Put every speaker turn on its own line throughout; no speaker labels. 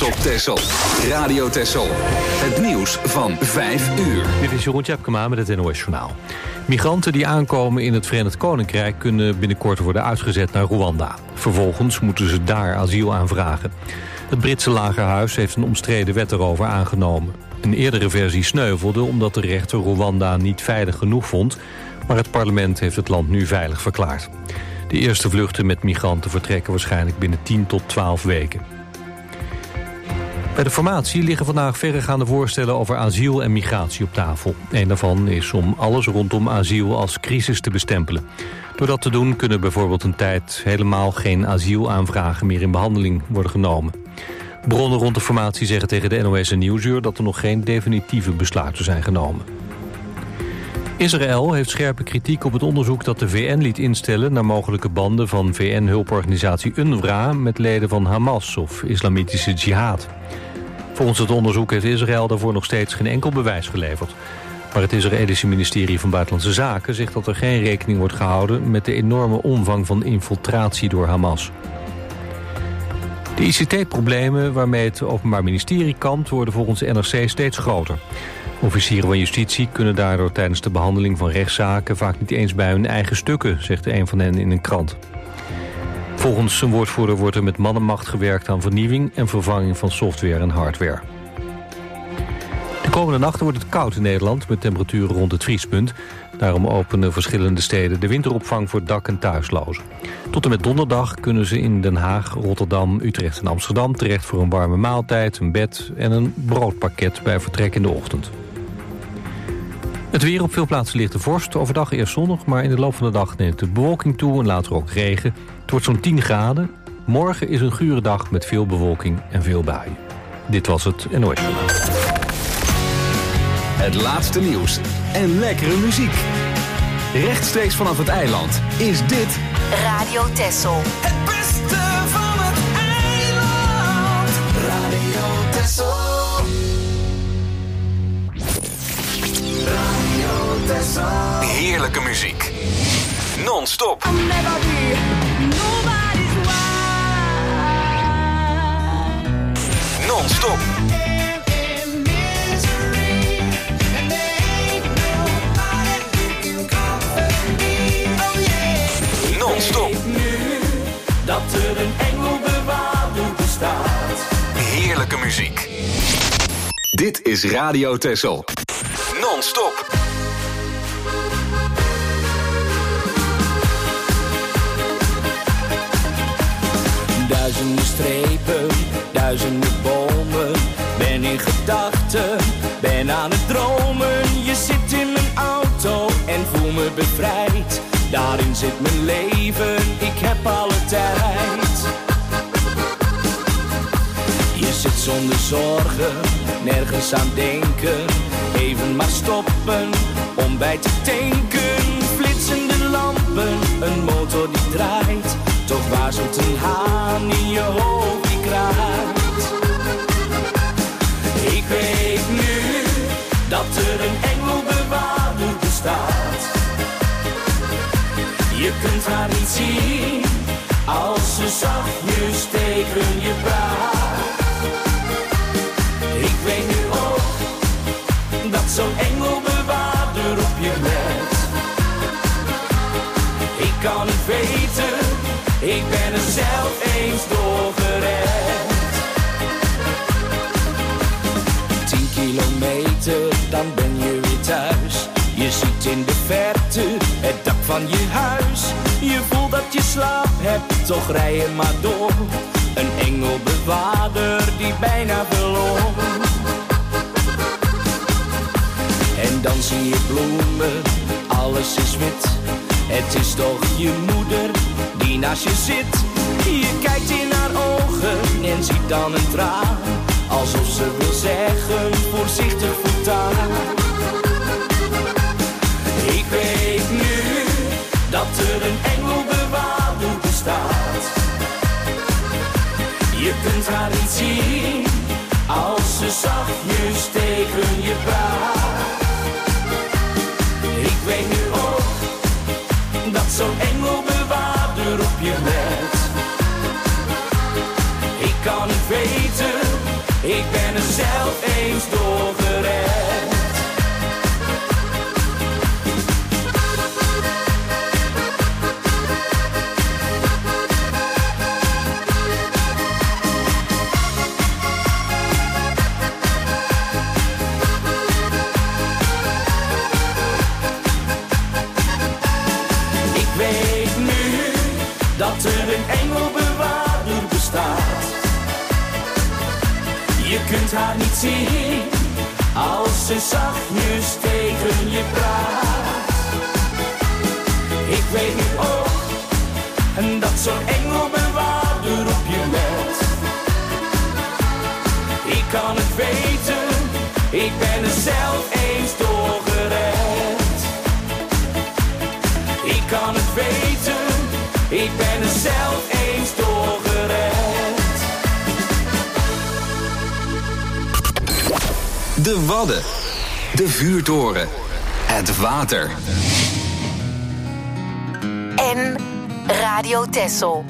Trots op Texel. Radio Texel. Het nieuws van 5 uur.
Dit is Jeroen Tjepkema met het NOS Journaal. Migranten die aankomen in het Verenigd Koninkrijk kunnen binnenkort worden uitgezet naar Rwanda. Vervolgens moeten ze daar asiel aanvragen. Het Britse lagerhuis heeft een omstreden wet erover aangenomen. Een eerdere versie sneuvelde omdat de rechter Rwanda niet veilig genoeg vond, maar het parlement heeft het land nu veilig verklaard. De eerste vluchten met migranten vertrekken waarschijnlijk binnen 10 tot 12 weken. Bij de formatie liggen vandaag verregaande voorstellen over asiel en migratie op tafel. Een daarvan is om alles rondom asiel als crisis te bestempelen. Door dat te doen kunnen bijvoorbeeld een tijd helemaal geen asielaanvragen meer in behandeling worden genomen. Bronnen rond de formatie zeggen tegen de NOS en Nieuwsuur dat er nog geen definitieve besluiten zijn genomen. Israël heeft scherpe kritiek op het onderzoek dat de VN liet instellen naar mogelijke banden van VN-hulporganisatie UNRWA met leden van Hamas of Islamitische Jihad. Volgens het onderzoek heeft Israël daarvoor nog steeds geen enkel bewijs geleverd. Maar het Israëlische ministerie van Buitenlandse Zaken zegt dat er geen rekening wordt gehouden met de enorme omvang van infiltratie door Hamas. De ICT-problemen waarmee het Openbaar Ministerie kampt worden volgens de NRC steeds groter. Officieren van justitie kunnen daardoor tijdens de behandeling van rechtszaken vaak niet eens bij hun eigen stukken, zegt een van hen in een krant. Volgens zijn woordvoerder wordt er met mannenmacht gewerkt aan vernieuwing en vervanging van software en hardware. De komende nachten wordt het koud in Nederland met temperaturen rond het vriespunt. Daarom openen verschillende steden de winteropvang voor dak- en thuislozen. Tot en met donderdag kunnen ze in Den Haag, Rotterdam, Utrecht en Amsterdam terecht voor een warme maaltijd, een bed en een broodpakket bij vertrek in de ochtend. Het weer: op veel plaatsen ligt de vorst. Overdag eerst zonnig, maar in de loop van de dag neemt de bewolking toe en later ook regen. Het wordt zo'n 10 graden. Morgen is een gure dag met veel bewolking en veel buien. Dit was het NOS.
Het laatste nieuws en lekkere muziek. Rechtstreeks vanaf het eiland is dit
Radio Texel.
Het beste van het eiland. Radio Texel. Radio Texel.
heerlijke muziek. Non-stop. Non-stop. Non-stop.
Dat er een engelbewaarder bestaat.
Heerlijke muziek. Dit is Radio Texel. Non-stop.
Duizenden strepen, duizenden bomen. Ben in gedachten, ben aan het dromen. Je zit in mijn auto en voel me bevrijd. Daarin zit mijn leven, ik heb alle tijd. Je zit zonder zorgen, nergens aan denken. Even maar stoppen, om bij te tanken. Flitsende lampen, een motor die draait. Toch waarschuwt een haan in je hoofd die kraait. Ik weet nu, dat er een engelbewaarder bestaat. Je kunt haar niet zien, als ze zachtjes tegen je praat. Ik weet nu ook, dat zo'n engelbewaarder op je let. Ik kan het weten, ik ben er zelf eens door gered. 10 kilometer, dan ben je weer thuis. Je ziet in de verte het dak van je huis. Je voelt dat je slaap hebt, toch rij je maar door. Een engelbewaarder die bijna verloor. En dan zie je bloemen, alles is wit. Het is toch je moeder die naast je zit. Je kijkt in haar ogen en ziet dan een traan. Alsof ze wil zeggen, voorzichtig voortaan. Ik weet nu, dat er een engelbewaarder bestaat. Je kunt haar niet zien, als ze zachtjes tegen je praat. Ik weet nu ook, dat zo'n engelbewaarder op je let. Ik kan het weten, eens doorgered. Ik weet nu dat er een engelbewaarder bestaat. Je kunt haar niet zien als ze zachtjes tegen je praat. Ik weet nu ook dat zo'n engelbewaarder op je let. Ik kan het weten, ik ben er zelf eens doorgered. Ik kan het weten, ik ben er zelf eens doorgered.
De Wadden. De vuurtoren. Het water.
En Radio Texel.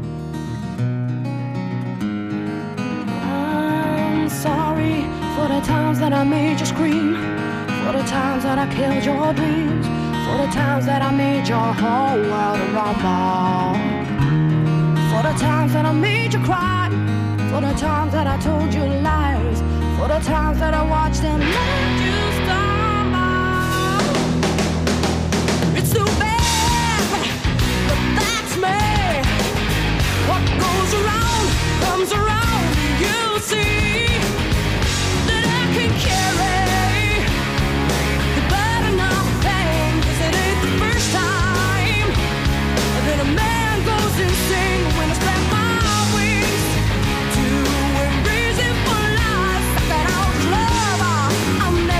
I'm sorry for the times that I made you scream, for the times that I killed your dreams, for the times that I made your whole world rumble, for the times that I made you cry, for the times that I told you lies, for the times that I watched and let you stumble. It's too bad, but that's me. What goes around comes around. You see that I can carry the burden of pain, 'cause it ain't the first time that a man goes insane when I spread my wings to a reason for life. That out love, I'm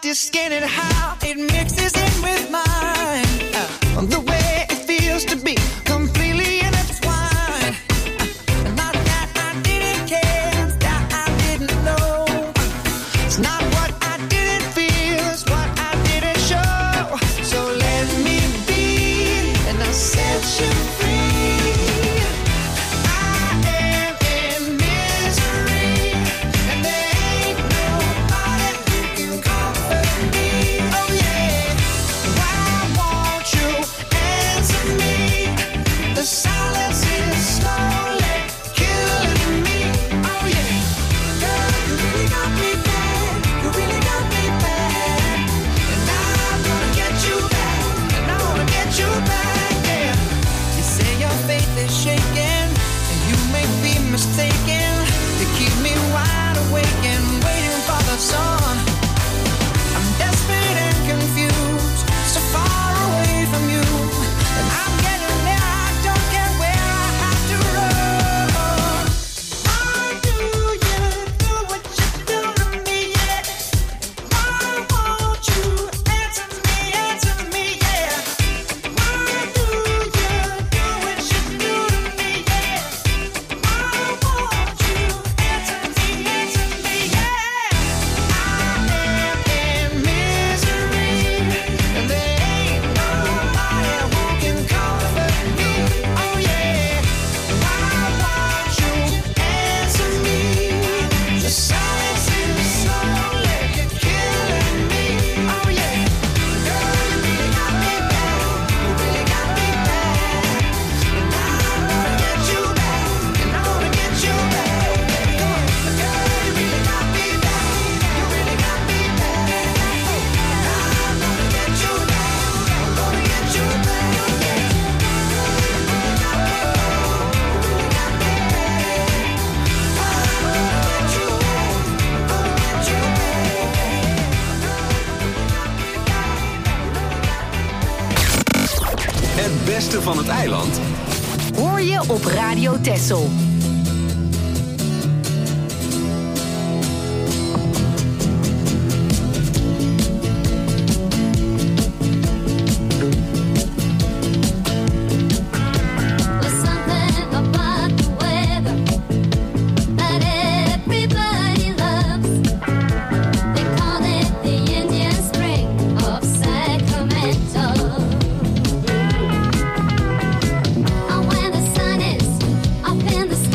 your skin and how it mixes in with mine. The way it feels to be completely intertwined. Not that I didn't care, it's that I didn't know. It's not what I didn't feel, it's what I didn't show. So let me be, and I'll set you free. Mistaken to keep me wide awake and waiting for the sun. I'm desperate and confused, so far away from you, and I'm getting there. I don't care where I have to run. Why do you do what you do to me? Yeah. Why won't you answer me? Yeah. Why do you do what you do to me? Yeah.
Het beste van het eiland
hoor je op Radio Texel.
When the sun is up in the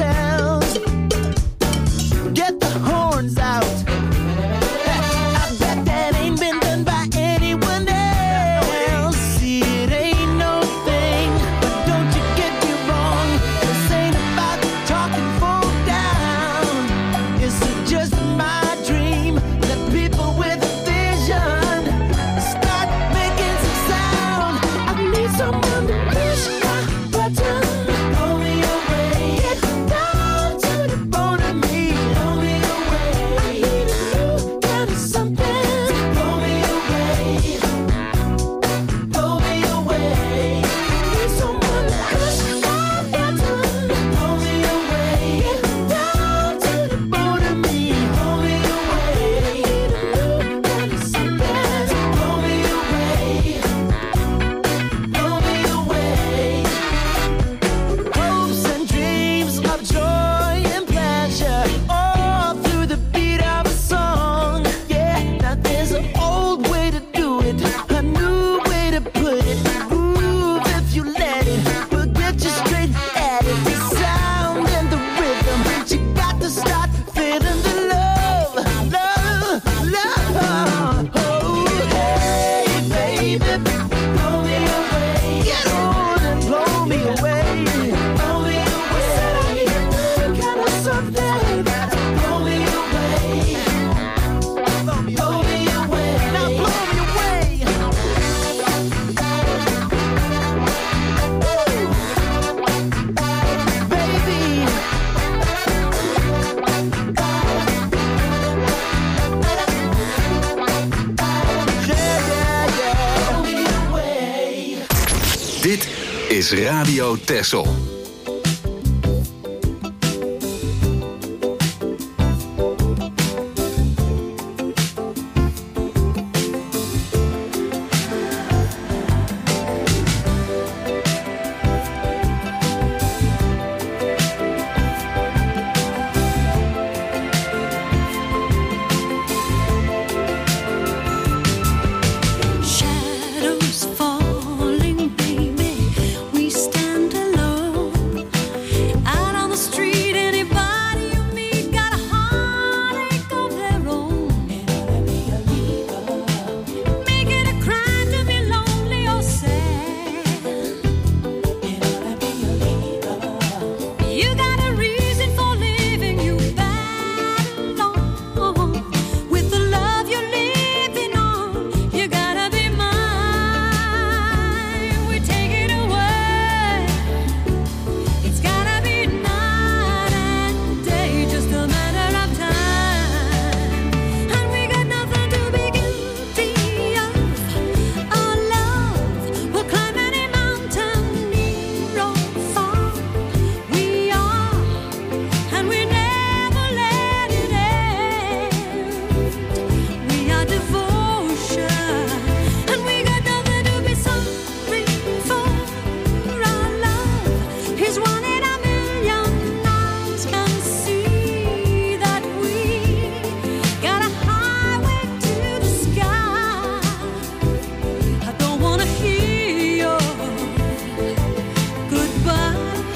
bells. Get the horns out. I bet that ain't been done by anyone else. See, it ain't no thing, but don't you get me wrong. This ain't about talking folk down. It's just my dream that people with a vision start making some sound. I need someone to push my button. Blow me away. Get down to the bone of me. Blow me away. I need a new kind of something. Blow me away. Blow me away. Need someone to push my button. Blow me away. Get down to the bone of me. Blow me away. I need a new kind of something. Blow me away. Blow me away. Hopes and dreams of joy and pleasure, all through the beat of a song. Yeah, now there's an old way to do it, a new way to put it. Groove if you let it, we'll get you straight at it. The sound and the rhythm, you got to start feeling the love, love, love. Oh, hey, baby, blow me away. Get on and blow me away. Blow me away. Said I need a new kind of something. Blow me away. Blow me away. Now blow me away. Baby. Yeah. Blow me away.
Dit is Radio Texel.
Shadows falling, baby, we stand alone. Out on the street, anybody you meet got a heartache of their own. Make it a crime to be lonely or sad. You got a reason for living, you battle on. With the love you're living on, you gotta be mine. We take it away. It's gotta be night and day, just a matter of time. And we got nothing to be guilty of. Our love will climb any mountain, near or far. We are, and we never let it end. We are devotion, and we got nothing to be sorry for. Our love is one in a million. Eyes can see that we got a highway to the sky. I don't wanna hear your goodbye.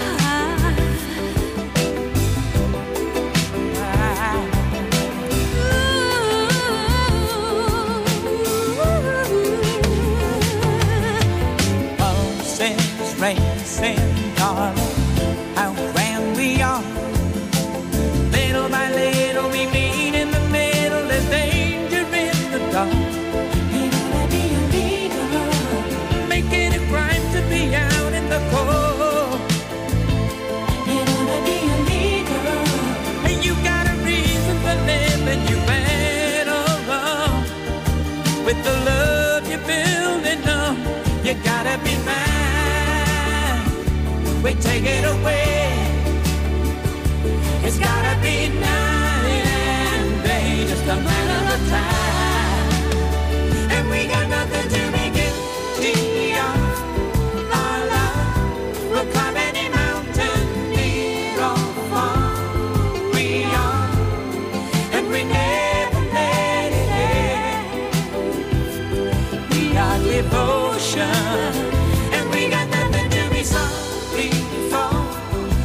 Pulses racing, darling, how grand we are. Little by little we meet in the middle. There's danger in the dark. You gotta be a leader. Make it a crime to be out in the cold. You gotta be a leader. And you got a reason for living. You battle on. With the love you're building up, you gotta be mine. We take it away. It's gotta be night and day, just a matter of time. And we got nothing to be guilty of. Our love will climb any mountain, near or far. We are, and we never let it end. We are devotion, and we got nothing to be sorry for.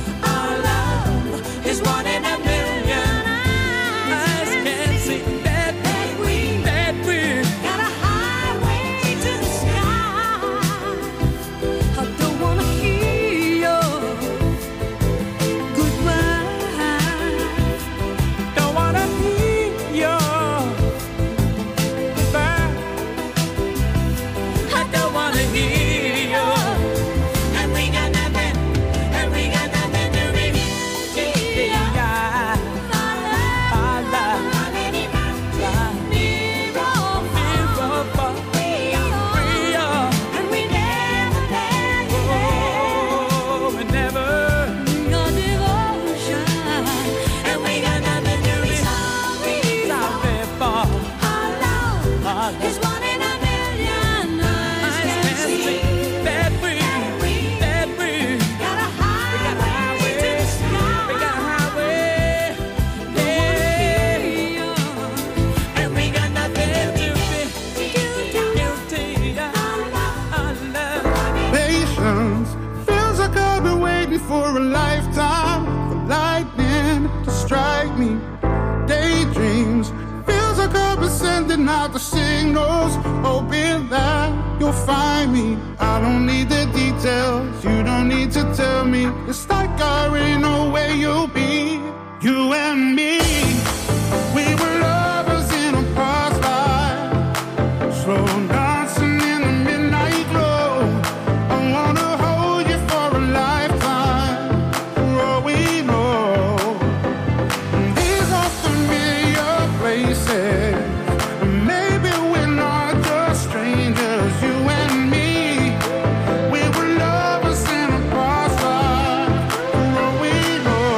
me. Daydreams, feels like I've been sending out the signals, hoping that you'll find me. I don't need the details, you don't need to tell me. It's like I already know where you'll be. You and me, we were lovers in a past life, slow dancing in the midnight glow. I wanna hold you for a lifetime, for all we know. These are familiar places, maybe we're not just strangers. You and me, we were lovers in a past life, for all we know.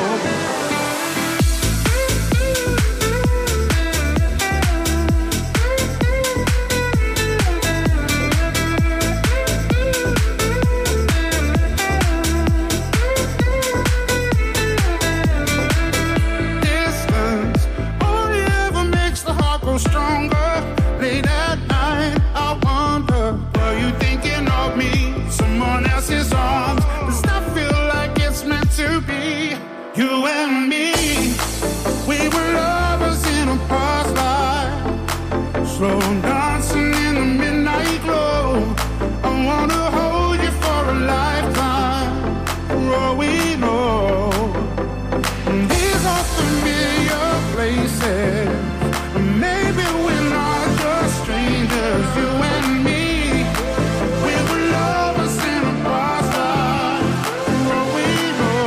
Distance only ever makes the heart grow stronger. Late at night, I wonder, were you thinking of me? Someone else's arms, does that feel like it's meant to be? You and me, we were lovers in a past life, slow dancing in the midnight glow. I wanna hold you for a lifetime, for all we know. These are familiar places, maybe we're not just strangers. You and me, we were lovers in a past life, for all we know.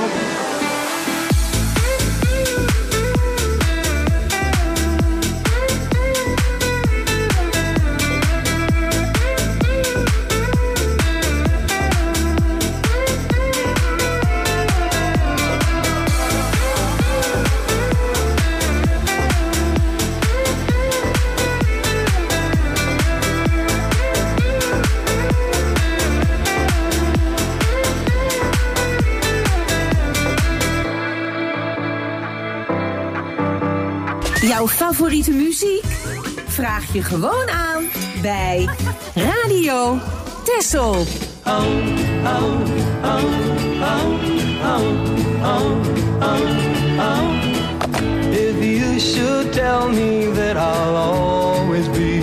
Jouw favoriete muziek? Vraag je gewoon aan bij Radio Texel.
If you should tell me that I'll always be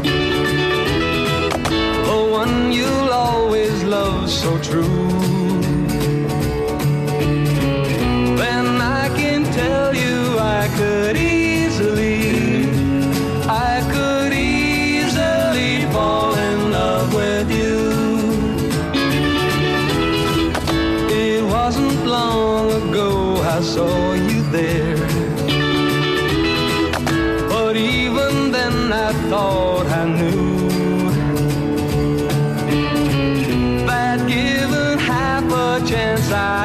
the one you'll always love so true, then I can tell you I could easily fall in love with you. It wasn't long ago I saw you there, but even then I thought I knew that given half a chance I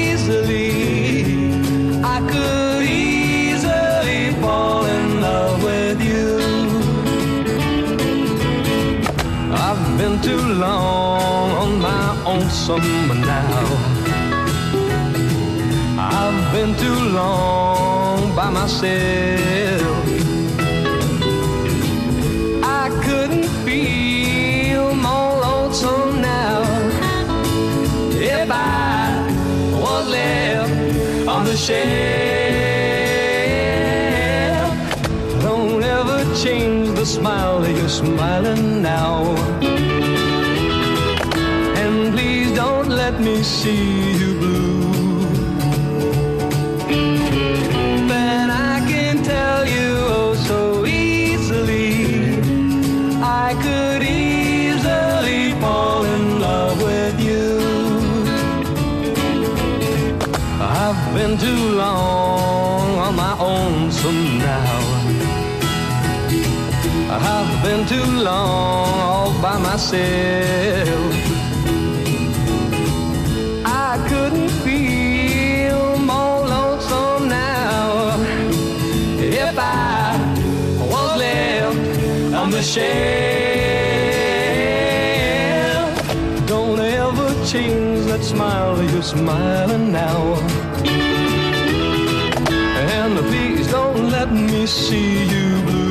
could easily fall in love with you. I've been too long on my own summer now. I've been too long by myself. I couldn't feel more lonesome now if I was left on the shelf. Don't ever change the smile that you're smiling now, and please don't let me see you blue. Then I can tell you oh so easily I could easily fall in love with you. I've been too long on my own some now. I've been too long all by myself. I couldn't feel more lonesome now if I was left on the shelf. Don't ever change that smile you're smiling now, and please don't let me see you blue.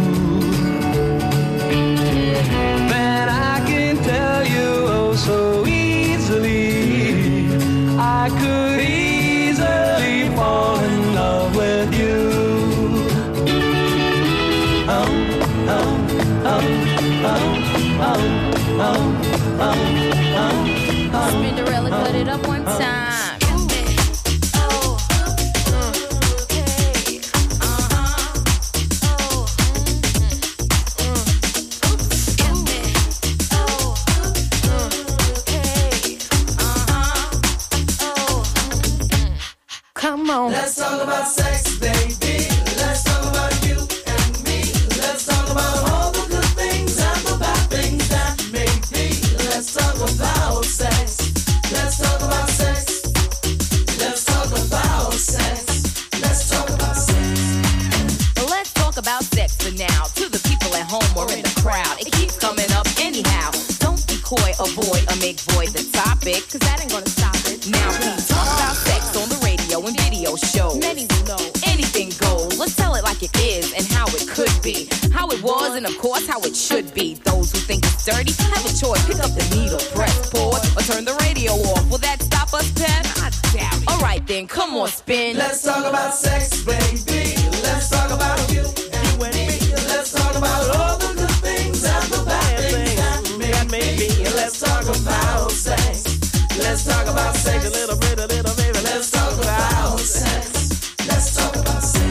Then I can tell you oh so easily I could easily fall in love
Spinderella, cut it up one time.
Come on.
Let's talk about sex, baby. Let's talk about you and me. Let's talk about all the good things and the bad things that make me. Let's talk about sex. Let's talk about sex. Let's talk about sex. Let's talk about sex.
Let's talk about sex for now. To the people at home or in the crowd, it keeps coming up anyhow. Don't be coy, avoid, or make void the topic, cause that ain't gonna stop it. Now please talk about sex on the radio and video shows. Many know anything goes. Let's tell it like it is and how it could be, how it was, and of course how it should be. Those who think it's dirty have a choice. Pick up the needle, press pause, or turn the radio off. Will that stop us, Pep? I doubt it. All right then, come on, spin.
Let's talk about sex, baby. Let's talk about you and me. Let's talk about all the good things and the bad things that make me. Let's talk about sex. Let's talk about sex. A little baby. Let's talk about sex. Let's talk about sex.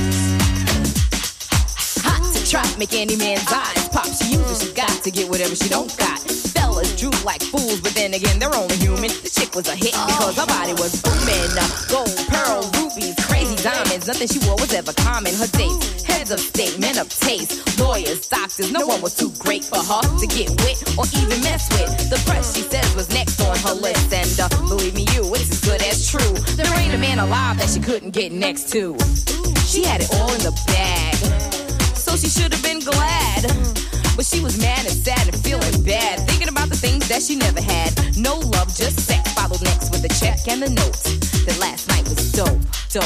Hot to trap, make any man's eyes pop. She uses, she got to get whatever she don't got. Fellas droop like fools, but then again, they're only human. The chick was a hit because her body was booming. Gold, pearl, rubies, crazy diamonds. Nothing she wore was ever common. Her dates, heads of state, men of taste, lawyers, doctors. No one was too great for her to get with or even mess with. The press, she says, was next on her list. And believe me, you, it's as good as true. There ain't a man alive that she couldn't get next to. She had it all in the bag, so she should have been glad. But she was mad and sad and feeling bad, thinking about the things that she never had. No love, just sex. Followed next with a check and the note that last night was dope.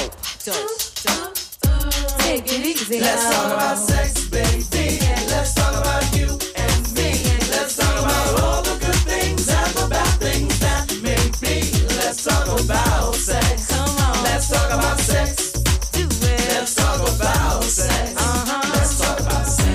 Take it easy.
Let's talk about sex, baby. Let's talk about you and me. Let's talk about all the good things and the bad things that make me. Let's talk about sex.
Come on.
Let's talk about sex.
Do it.
Let's talk about sex. Let's talk about sex.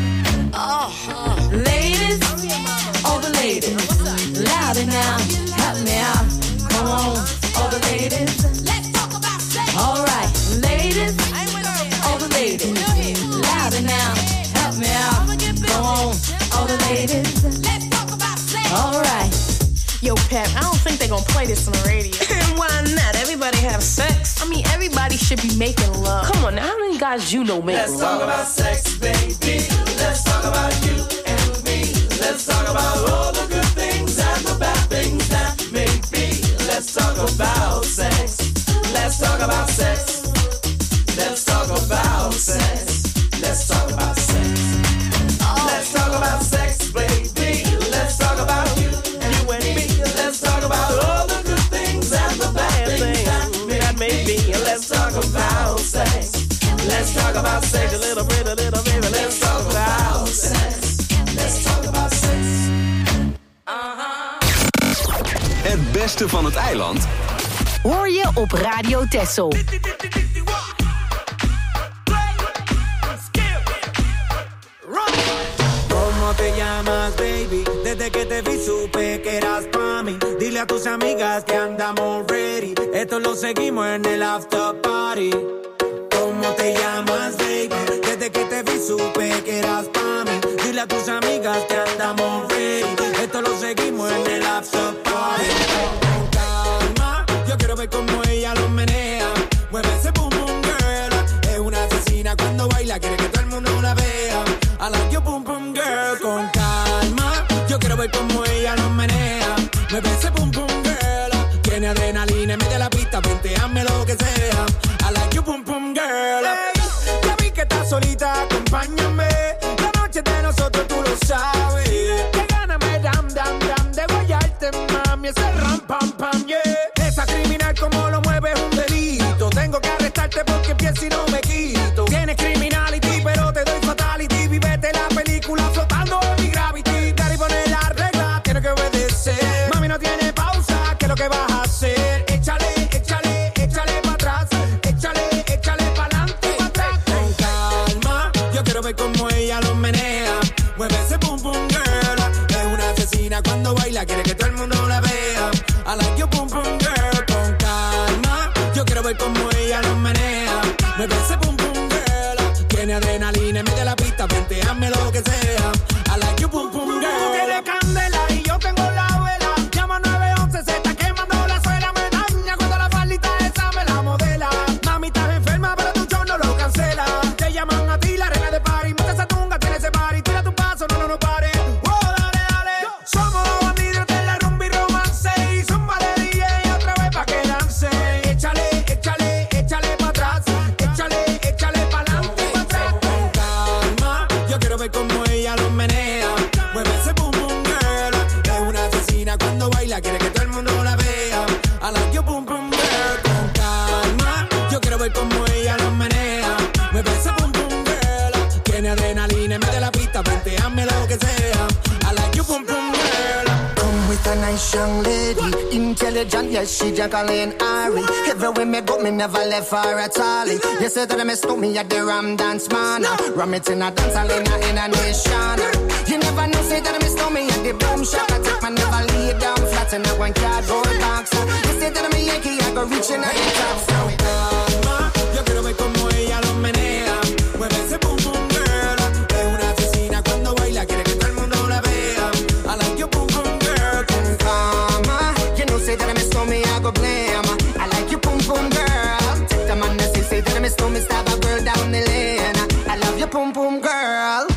Ladies, all the ladies, louder now, help me out. Come on, all the ladies, let's talk about sex. All right, ladies, all the ladies, louder now, help me out. Come on, all the ladies, let's talk about sex. All right.
Yo, Pep, I don't think they're gonna play this on the radio.
Why not? Everybody have sex.
I mean, everybody should be making love.
Come on, now, how many guys you know make
Let's
love?
talk about sex, baby. Let's talk about you and me. Let's talk about all the good things and the bad things that make me. Let's talk about sex. Let's talk about sex. Let's talk about sex. Let's talk about sex. Let's talk about sex, baby. Let's talk about you and me. Let's talk about all the good things and the bad things that make me. Let's talk about sex. Let's talk about sex. A little baby. Let's talk about sex. Let's talk about sex.
Het beste van het eiland
Hoor je op Radio Texel.
¿Cómo te llamas, baby? Desde que te vi supe que eras pa' mí. Dile a tus amigas que andamos ready. Esto lo seguimos en el after party. ¿Cómo te llamas, baby? Desde que te vi supe que eras pa' mí. Dile a tus amigas que andamos ready. Esto lo seguimos en el after party. Con calma, yo quiero ver cómo ella lo menea. Mueve ese boom boom girl. Es una asesina cuando baila, quiere que todo el mundo la vea. I like your boom boom girl. Con calma, yo quiero ver cómo ella lo menea. Mueve ese boom boom girl. Tiene adrenalina en medio de la pista, venteame lo que sea. I like your boom boom girl. Hey, ya vi que estás solita, acompáñame. La noche de nosotros tú lo sabes. Que gana me dam dam dam de guayarte, mami. Ese ram pam pam, yeah. Esa criminal como lo mueve es un delito. Tengo que arrestarte porque pienso y no me quito. Tienes criminality, pero te doy fatality. Vivete la película flotando en mi gravity. Daddy pone la regla, tiene que obedecer. Mami no tiene pausa, ¿qué es lo que vas a hacer? Échale, échale, échale para atrás. Échale, échale para adelante, para atrás. Con calma, yo quiero ver cómo ella lo menea. Mueve ese boom boom girl. Es una asesina cuando baila, quiere quiero ver cómo ella lo menea. Mueve ese pum pum girl. Tiene adrenalina, mete la pista, venteame lo que sea. I like you pum pum girl.
Tú tienes candela y yo tengo la vela. Llama 911, se está quemando la suela. Me daña cuando la faldita esa me la modela. Mami, estás enferma, pero tu show no lo cancela. Te llaman a ti, la reina de party. Mete esa tunga, tiene ese party. Tira tu paso, no pare. Oh, dale, dale. Somos los bandidos de la rumba y romance. Y zúmbale DJ otra vez pa' que dance. Échale, échale, échale pa' atrás. Échale, échale pa' adelante y pa' atrás.
Con calma, yo quiero ver cómo ella lo menea. Mueve ese pum pum girl. Es una asesina cuando baila, quiere que todo el mundo la vea. I like you pum pum girl. Con calma, yo quiero ver cómo ella lo menea. Mueve ese pum pum girl. Tiene adrenalina en medio de la pista, venteame lo que sea. I like you pum pum girl.
Come with a nice young lady, intelligent, yes, she Jacqueline Ari. Everywhere me go, me never left her at all. You say that I stop me at the Ram Dance Man. Ram it in a dance hall in a nation. You never know, say that I stop me at the Boom Shop. I take my never lay down flat in a one cardboard box. You say that I'm a Yankee, I go reaching out the top. So
Calma, yo quiero ver cómo ella lo menea. Mueve ese pum pum girl. Es una asesina cuando baila, quiere que todo el mundo la vea. I like you pum pum girl.
Con calma, you know, say that I stop me, I go blame. I like you pum pum girl. Take the man that say that I stop me, stab a girl down the lane. I love you pum pum girl.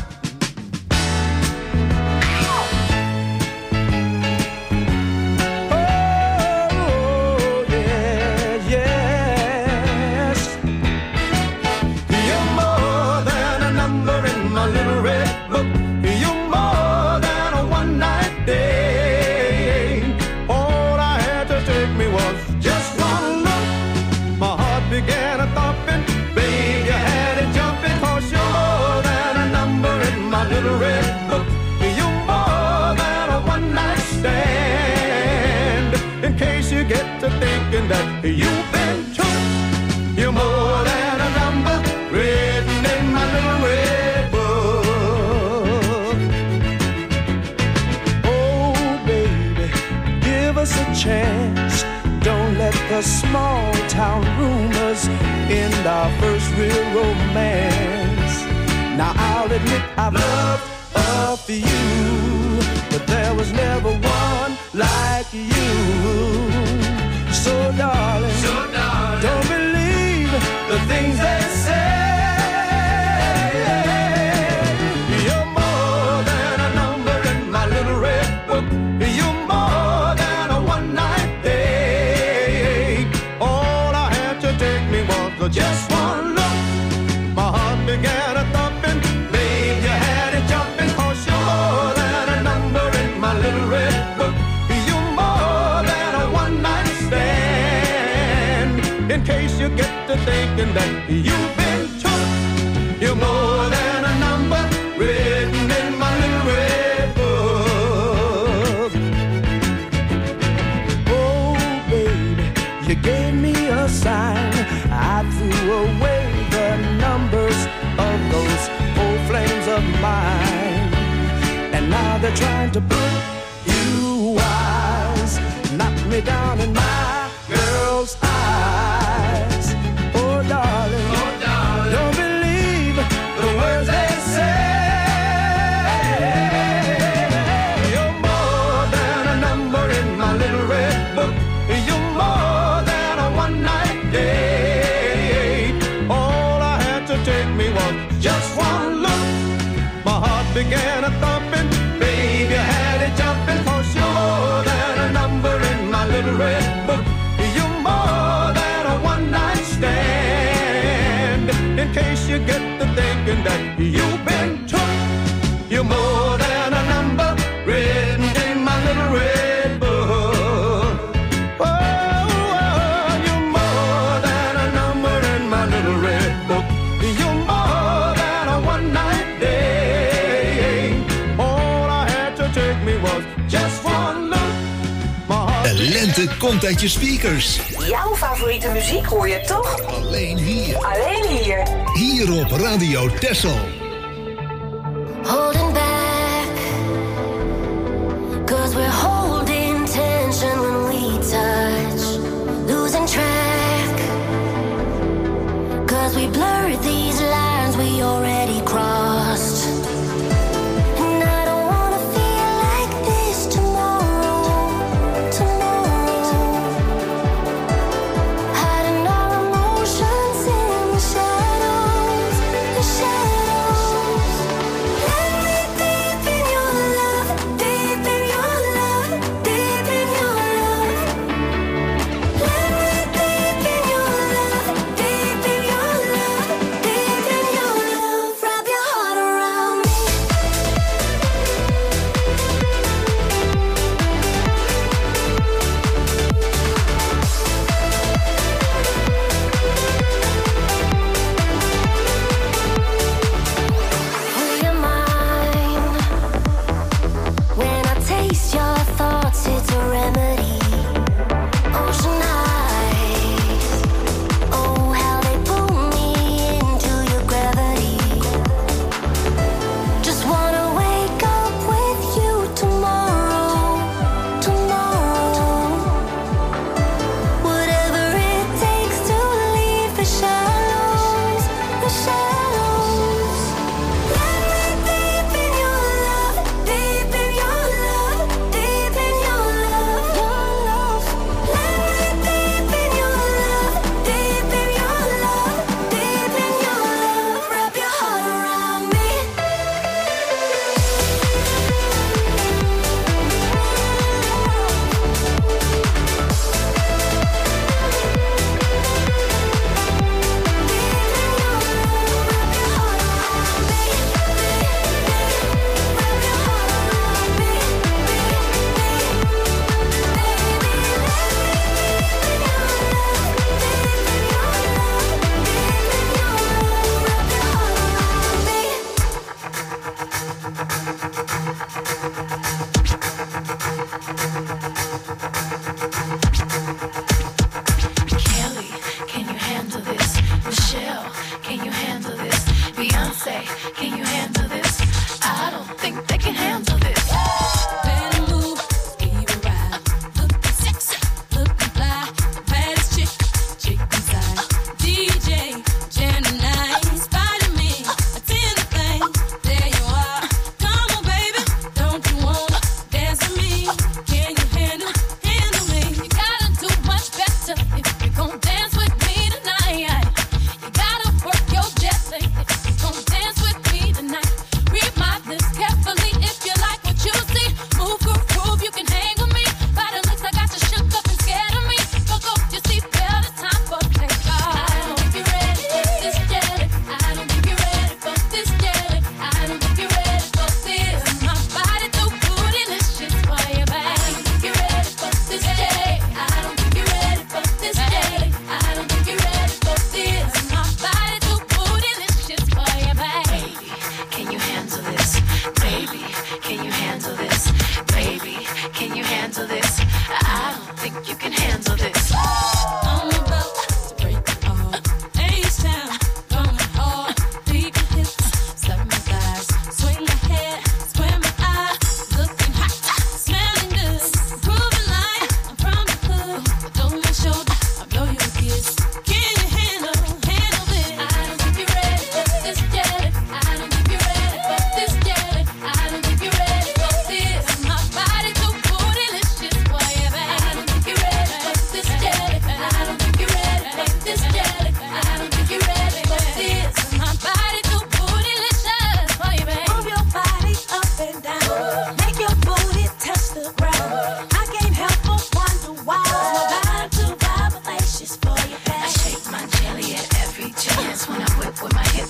To thinking that you've been took. You're more than a number written in my little red book. Oh, baby, give us a chance. Don't let the small town rumors end our first real romance. Now I'll admit I've loved a few, but there was never one like you. So darling, don't believe the things they say. You're more than a number in my little red book. You're more than a one-night date. All I had to take me was just one look. My heart began a thumping. Babe, you had it jumping. 'Cause you're more than a number in my little red book. You're more than a one-night stand. In case you get to thinking that you've been took. You're more than a number written in my little red book. Oh, baby, you gave me a sign. I threw away the numbers of those old flames of mine. And now they're trying to put you wise. Knock me down in my girl's eyes. Oh, darling, don't believe the words they say. You're more than a number in my little red book. You're more than a one-night date. All I had to take me was just one look. My heart began a thumping. Baby, you had it jumping. 'Cause you're more than a number in my little red book. You're more than a one-night stand. In case you get to thinking that you've been took. You're more than a number written in my little red book. Oh, you're more than a number in my little red book. You're more than a one-night day. All I had to take me was just one look.
De lente komt uit je speakers.
Jouw favoriete muziek hoor je toch?
Alleen hier.
Alleen hier.
Hier op Radio Texel.
Holding back, 'cause we're holding tension when we touch, losing track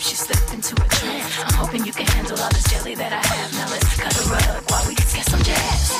she slipped into a trance. I'm hoping you can handle all this jelly that I have. Now let's cut a rug while we get some jazz.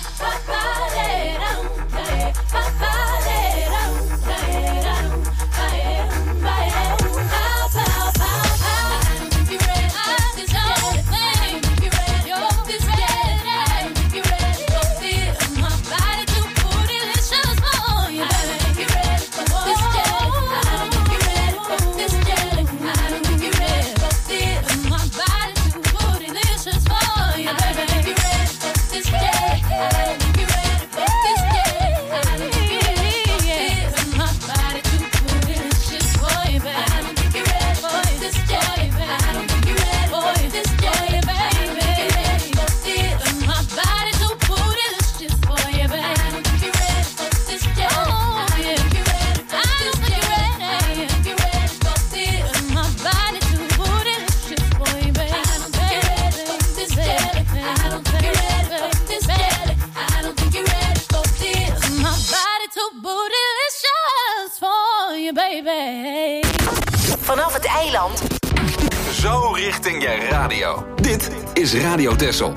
Vanaf het eiland.
Zo richting je radio. Dit is Radio Texel.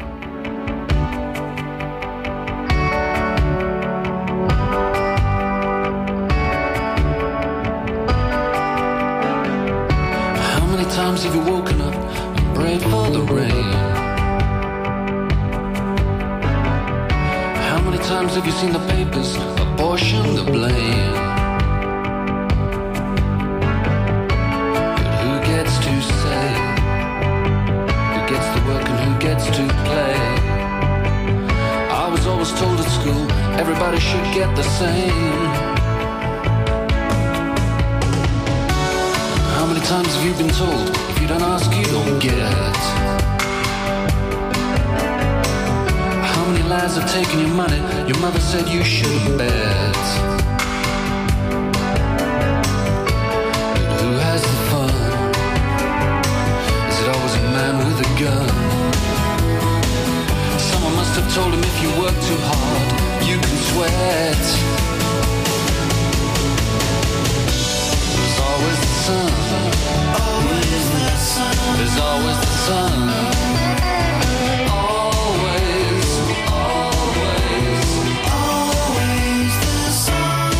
How many times have you woken up and prayed for the rain? How many times have you seen the papers apportion the blame? Told at school, everybody should get the same. How many times have you been told, if you don't ask, you don't get? How many lies have taken your money, your mother said you shouldn't bet? But who has the fun? Is it always a man with a gun? Someone must have told him if you work too hard, you can sweat. There's always the sun. Always the sun. There's always the sun. Always, always, always the sun.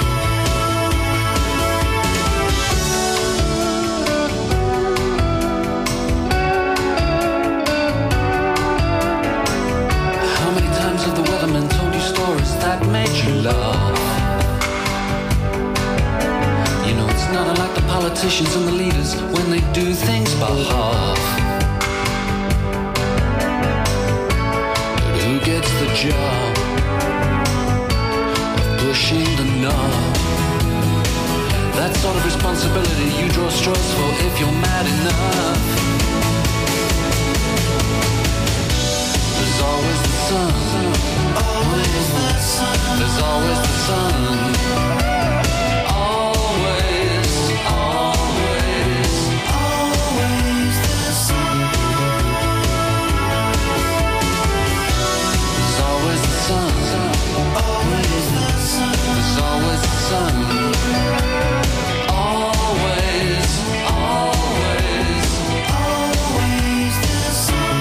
Have the weathermen told you stories that made you laugh? You know it's not unlike the politicians and the leaders when they do things by half. But who gets the job of pushing the knob? That sort of responsibility you draw straws for if you're mad enough. There's always the sun. Always the sun. There's always the sun. Always, always, always the sun. There's always the sun. Always the sun. There's always the sun. Always, always, always the sun.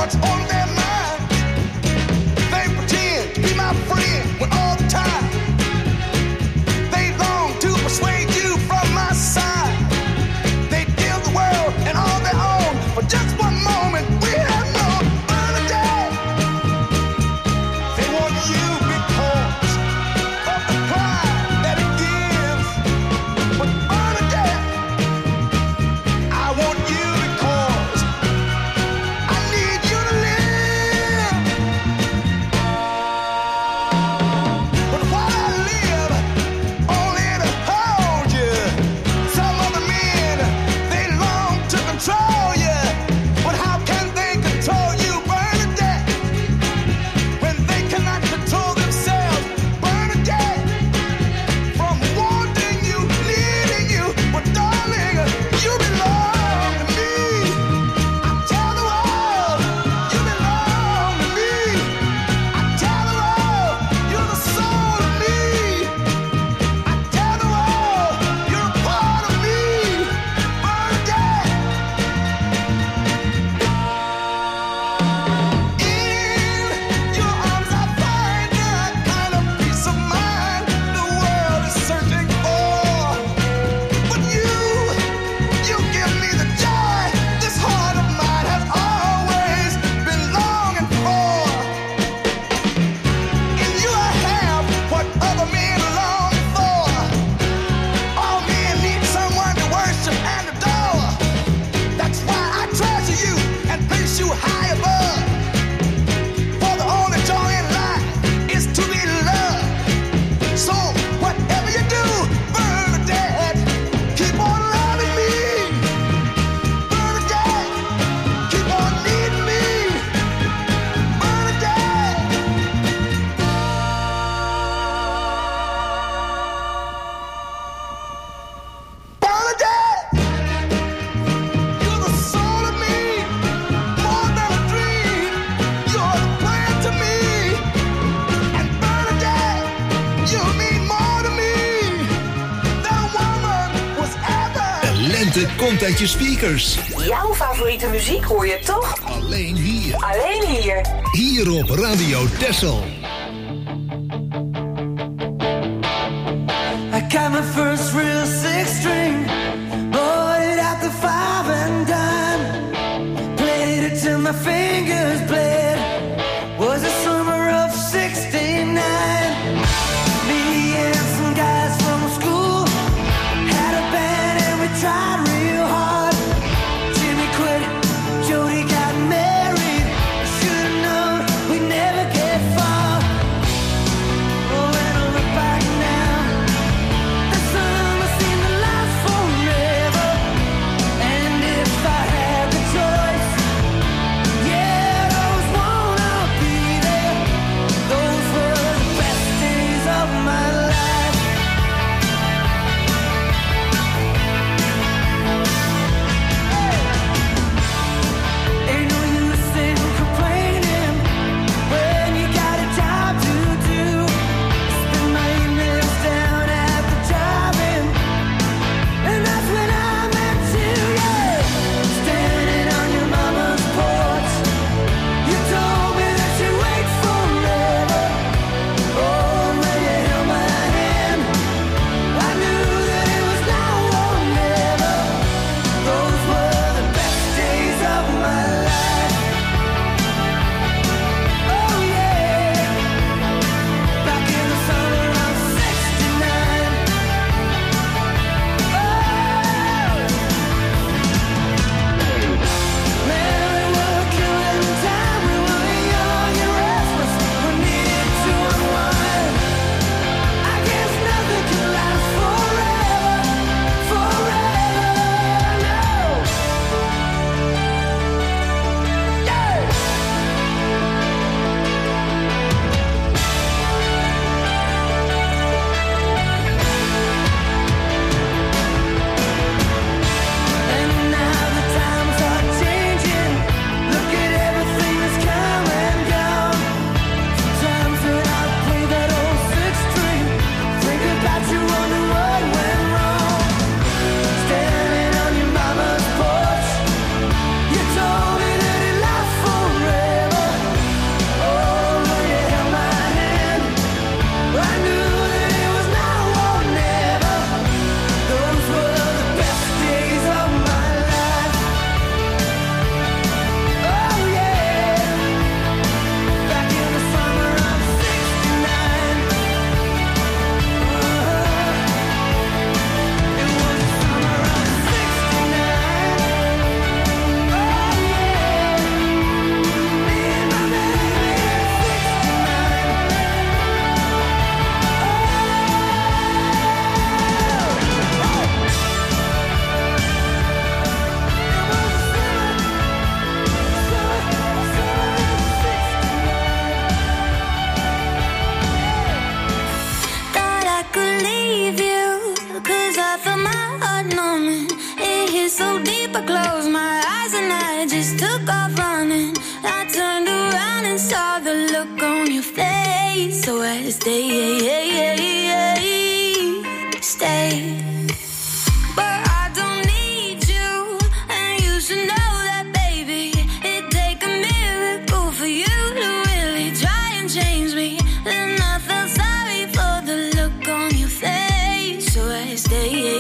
what's on their mind. They pretend to be my friend when all the time they long to persuade you from my side. They deal the world and all their own for just one moment. We have known Bernadette. They want you because of the pride that it gives. But Bernadette, I want you because I need you to live. But while I live, only to hold you. Some other men, they long to control you. But how can they control you, Bernadette, when they cannot control themselves? Bernadette, from wanting you, needing you, but darling, you belong to me. I tell the world, you belong to me. I tell the world, you're the soul of me. I tell the world, you're a part of me, Bernadette. In your arms I find the kind of peace of mind the world is searching for. But you give me the joy this heart of mine has always been longing for. In you I have what other men long for. All men need someone to worship and adore. That's why I treasure you and place you high above. For the only joy in life is to be loved. So whatever you do, Bernadette, keep on loving me. Bernadette, keep on needing me. Bernadette. Bernadette, you're the soul of me, more than a dream. You're the plan to me. And Bernadette, you mean more to me than a woman was ever.
De lente komt uit je speakers.
Jouw favoriete muziek hoor je toch?
Alleen hier.
Alleen hier.
Hier op Radio Texel.
I got my first real six string, bought it at the five and dime, played it till my fingers bled. Was the summer of '69. Me and some guys from school had a band and we tried real hard. Jimmy quit, Jody got married. Should've known we'd never get far. Oh, when I look back now, the summer seemed to last forever. And if I had the choice, yeah, those
I stay. But I don't need you, and you should know that, baby. It'd take a miracle for you to really try and change me. Then I felt sorry for the look on your face, so I stay.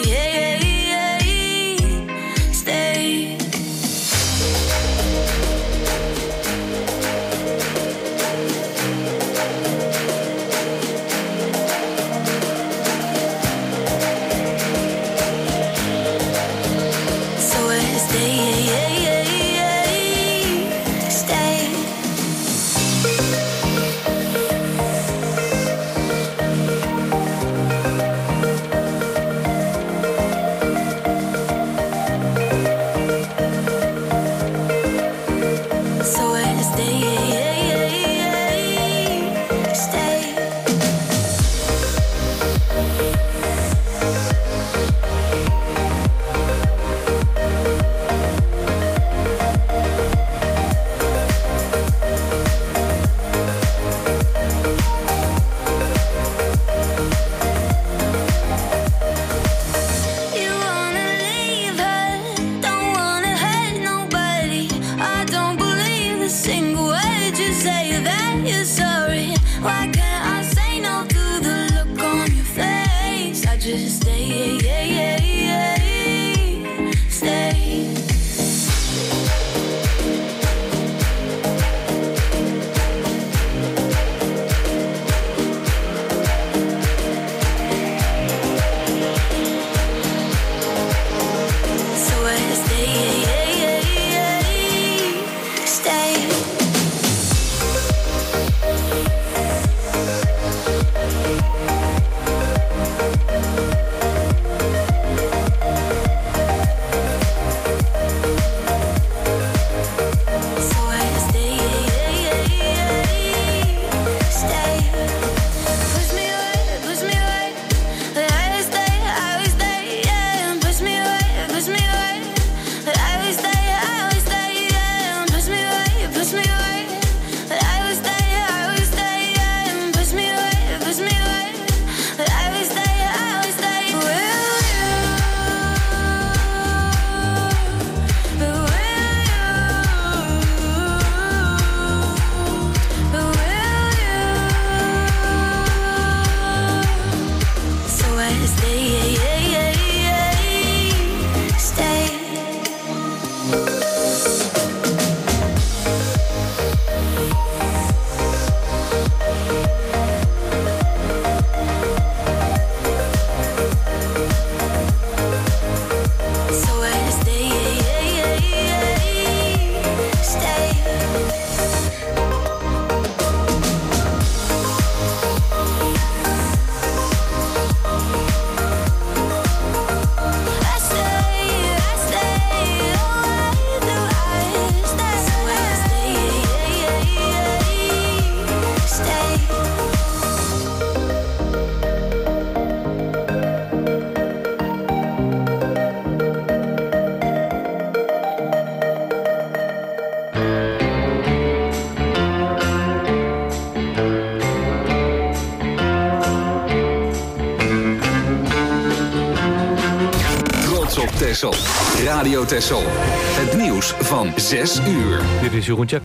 Texel. Radio Texel. Het nieuws van 6 uur.
Dit is Jeroen Tjak.